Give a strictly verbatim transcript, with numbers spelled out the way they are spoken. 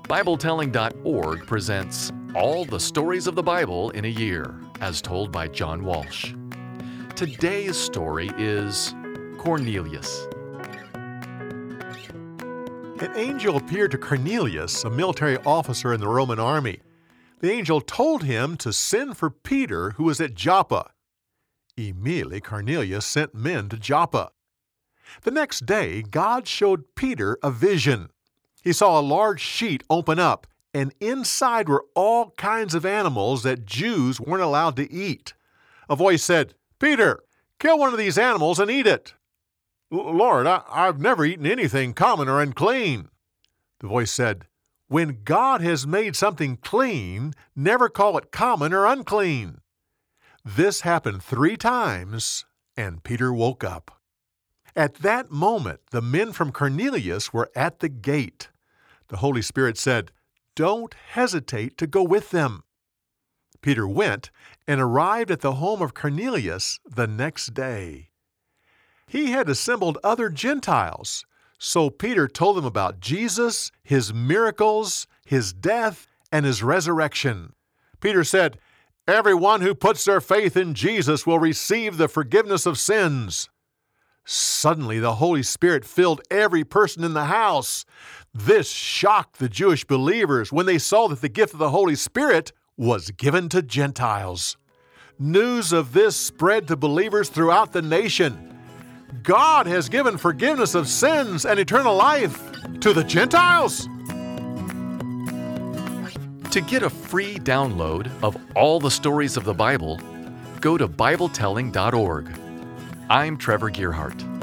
Bible Telling dot org presents All the Stories of the Bible in a Year, as told by John Walsh. Today's story is Cornelius. An angel appeared to Cornelius, a military officer in the Roman army. The angel told him to send for Peter, who was at Joppa. Immediately, Cornelius sent men to Joppa. The next day, God showed Peter a vision. He saw a large sheet open up, and inside were all kinds of animals that Jews weren't allowed to eat. A voice said, "Peter, kill one of these animals and eat it." "Lord, I, I've never eaten anything common or unclean." The voice said, "When God has made something clean, never call it common or unclean." This happened three times, and Peter woke up. At that moment, the men from Cornelius were at the gate. The Holy Spirit said, "Don't hesitate to go with them." Peter went and arrived at the home of Cornelius the next day. He had assembled other Gentiles, so Peter told them about Jesus, his miracles, his death, and his resurrection. Peter said, "Everyone who puts their faith in Jesus will receive the forgiveness of sins." Suddenly, the Holy Spirit filled every person in the house. This shocked the Jewish believers when they saw that the gift of the Holy Spirit was given to Gentiles. News of this spread to believers throughout the nation. God has given forgiveness of sins and eternal life to the Gentiles. To get a free download of all the stories of the Bible, go to Bible Telling dot org. I'm Trevor Gearhart.